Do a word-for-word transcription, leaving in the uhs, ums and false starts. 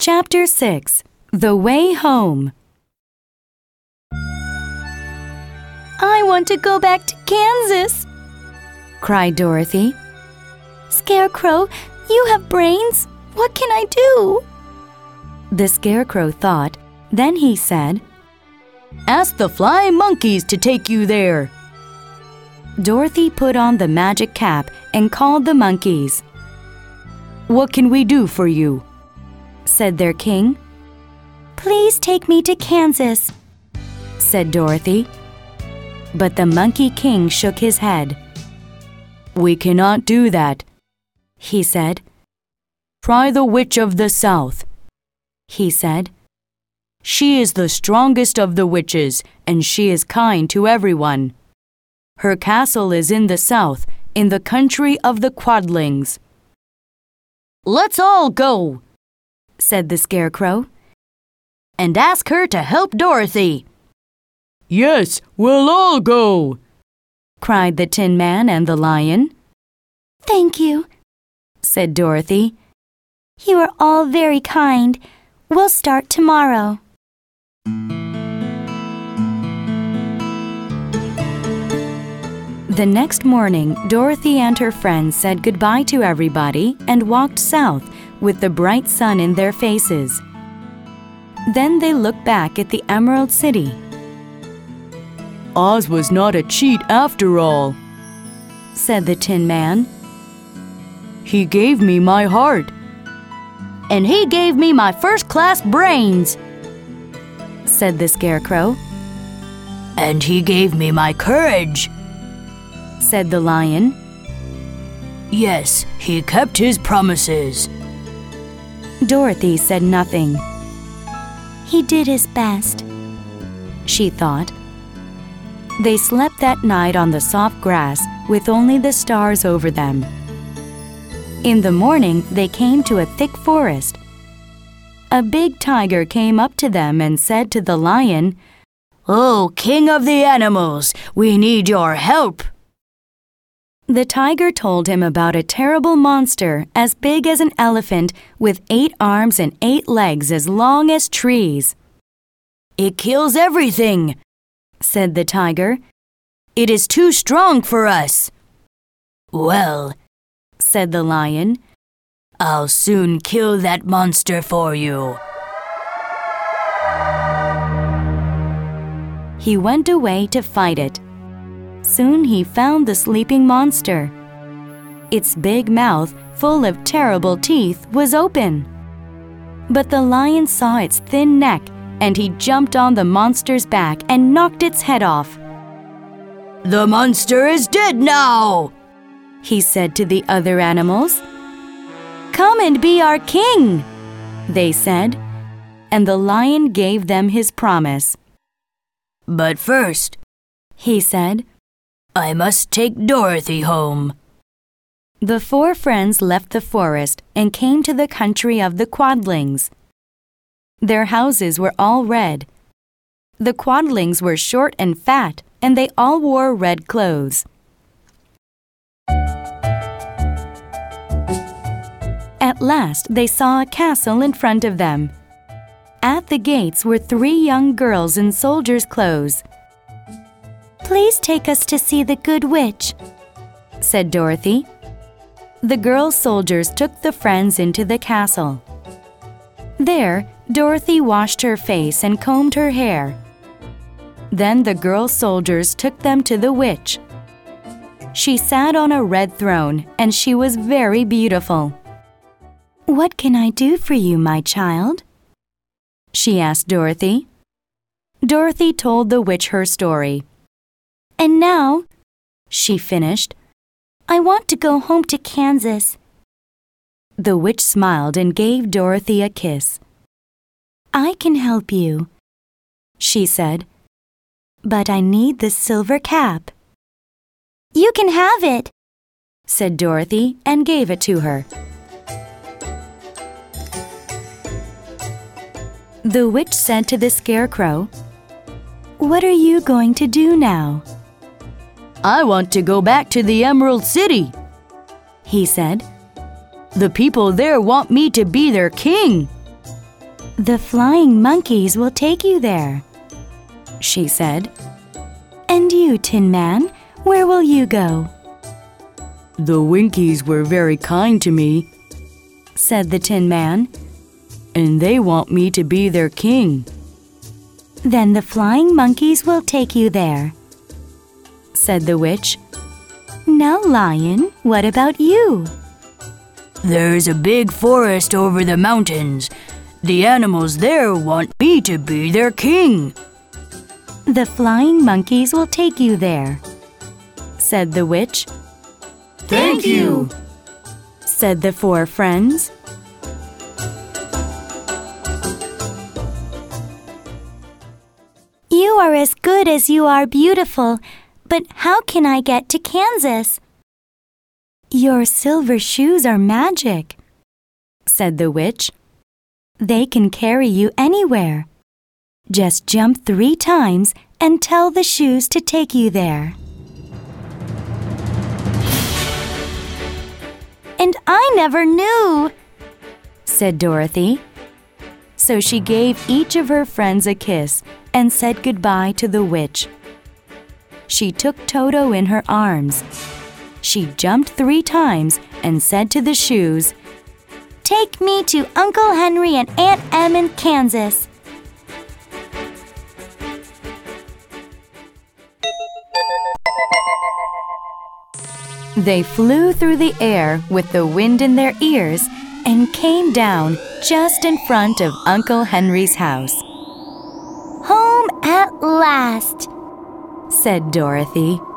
Chapter six. The Way Home. I want to go back to Kansas, cried Dorothy. Scarecrow, you have brains. What can I do? The Scarecrow thought. Then he said, Ask the flying monkeys to take you there. Dorothy put on the magic cap and called the monkeys. What can we do for you? Said their king. Please take me to Kansas, said Dorothy. But the Monkey King shook his head. We cannot do that, he said. Try the Witch of the South, he said. She is the strongest of the witches, and she is kind to everyone. Her castle is in the south, in the country of the Quadlings. Let's all go, said the Scarecrow, and ask her to help Dorothy. Yes, we'll all go, cried the Tin Man and the Lion. Thank you, said Dorothy. You are all very kind. We'll start tomorrow. The next morning, Dorothy and her friends said goodbye to everybody and walked south with the bright sun in their faces. Then they looked back at the Emerald City. Oz was not a cheat after all, said the Tin Man. He gave me my heart. And he gave me my first-class brains, said the Scarecrow. And he gave me my courage, said the Lion. Yes, he kept his promises. Dorothy said nothing. He did his best, she thought. They slept that night on the soft grass with only the stars over them. In the morning, they came to a thick forest. A big tiger came up to them and said to the Lion, "Oh, King of the Animals, we need your help." The tiger told him about a terrible monster as big as an elephant with eight arms and eight legs as long as trees. "It kills everything," said the tiger. "It is too strong for us." "Well," said the Lion, "I'll soon kill that monster for you." He went away to fight it. Soon he found the sleeping monster. Its big mouth, full of terrible teeth, was open. But the Lion saw its thin neck, and he jumped on the monster's back and knocked its head off. "The monster is dead now," he said to the other animals. "Come and be our king," they said, and the Lion gave them his promise. "But first," he said, "I must take Dorothy home." The four friends left the forest and came to the country of the Quadlings. Their houses were all red. The Quadlings were short and fat, and they all wore red clothes. At last, they saw a castle in front of them. At the gates were three young girls in soldiers' clothes. "Please take us to see the Good Witch," said Dorothy. The girl soldiers took the friends into the castle. There, Dorothy washed her face and combed her hair. Then the girl soldiers took them to the witch. She sat on a red throne, and she was very beautiful. "What can I do for you, my child?" she asked Dorothy. Dorothy told the witch her story. "And now," she finished, "I want to go home to Kansas." The witch smiled and gave Dorothy a kiss. "I can help you," she said, "but I need the silver cap." "You can have it," said Dorothy and gave it to her. The witch said to the Scarecrow, "What are you going to do now?" "I want to go back to the Emerald City," he said. "The people there want me to be their king." "The flying monkeys will take you there," she said. "And you, Tin Man, where will you go?" "The Winkies were very kind to me," said the Tin Man. "and they want me to be their king." "Then the flying monkeys will take you there," said the witch. "Now, Lion, what about you?" "There's a big forest over the mountains. The animals there want me to be their king." "The flying monkeys will take you there," said the witch. "Thank you," said the four friends. "You are as good as you are beautiful, but how can I get to Kansas?" "Your silver shoes are magic," said the witch. "They can carry you anywhere. Just jump three times and tell the shoes to take you there." "And I never knew," said Dorothy. So she gave each of her friends a kiss and said goodbye to the witch. She took Toto in her arms. She jumped three times and said to the shoes, "Take me to Uncle Henry and Aunt Em in Kansas." They flew through the air with the wind in their ears and came down just in front of Uncle Henry's house. "Home at last," said Dorothy.